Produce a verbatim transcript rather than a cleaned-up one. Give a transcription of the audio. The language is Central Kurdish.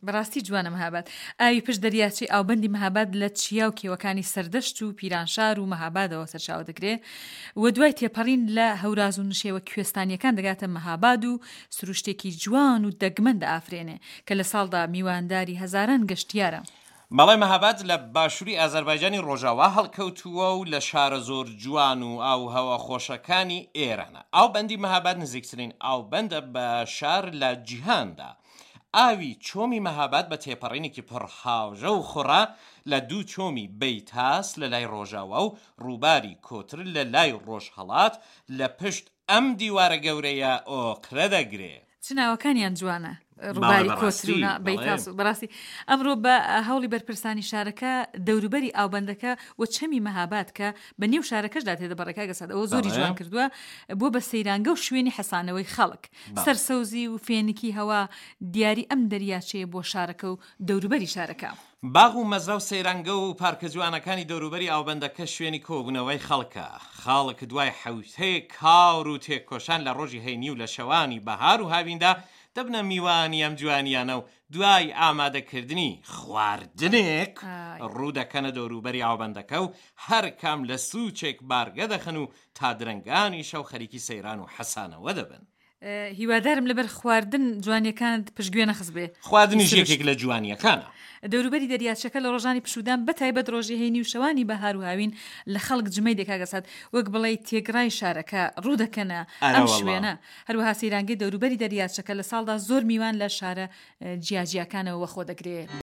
بەڕاستی جوانە مەهاباد. ئاوی پشت دەریاچی ئاوبەندی مەهاباد لە چیا و کێوەکانی سەردەشت و پیرانشار و مەهابادەوە سەرچاوە دەکرێت و دوای تێپەڕین لە هەوراز و نشێوە کوێستانیەکان دەگاتە مەهاباد و سروشتێکی جوان و دەگمەن دەئافرێنێ کە لە ساڵدا میوانداری هەزاران گەشتیارە. بەڵێ مەهاباد لە باشووری ئازەربایجانی ڕۆژاوا هەڵکەوتووە و لە شارە زۆر جوان و ئاو هەوا خۆشەکانی ئێرانە. ئاوبەندی مەهاباد نزیکترین ئاوبەندە بە شار لە جیهاندا. ئاوی چۆمی مەهاباد بە تێپەڕینێکی پڕ هاوژە و خوڕا لە دوو چۆمی بەیتاس لە لای ڕۆژاوا و ڕووباری کۆتر لە لای ڕۆژهەڵات لە پشت ئەم دیوارە گەورەیە ئۆقرە دەگرێت. چ ناوەکانیان جوانە ڕووباری کۆترونە بەیتاس و بەڕاستی ئەمڕۆ بە هەوڵی بەرپرسانی شارەکە دەوروبەری ئاوبەندەکە و چەمی مەهاباد کە بە نێو شارەکەشدا تێدەبڕێکا گەسات ئەوە زۆری جوان کردووە بۆ بە سەیرانگە و شوێنی حەسانەوەی خەڵک سەرسەوزی و فێنکی هەوا دیاری ئەم دەریاچەیە بۆ شارەکە و دەوروبەری شارەکە. باغ و مەزرا و سەیرانگە و پارکە جوانەکانی دەوروبەری ئاوبەندەکە شوێنی کۆبوونەوەی خەڵکە. خاڵک دوای حەوتەیە کاور و تێکۆشان لە ڕۆژی هەینی و لە شەوانی بەهار و هاویندا دەبنە میوانی ئەم جوانیانە و دوای ئامادەکردنی خواردنێک ڕوودەکەنە دەوروبەری ئاوبەندەکە و هەر کام لە سوچێک بارگە دەخن و تا درەنگانی شەو خەریکی سەیران و حەسانەوە دەبن. هیوادارم لەبەر خواردن جوانیەکان پشتگوێ نەخست بێ. خواردنیش یەکێک لە جوانیەکانە. دەوروبەری دەریاچەکە لە ڕۆژانی پشودان بەتایبەت ڕۆژی هەینی و شەوانی بەهار و هاوین لە خەڵک جمەی دێکاگەسات وەک بڵێ تێگڕای شارەکە ڕوودەکەنە ئەم شوێنە. هەروەها سەیرانگەی دەوروبەری دەریاچەکە لە ساڵدا زۆر میوان لە شارە جیاجیاکانەوە وەخۆ دەگرێت.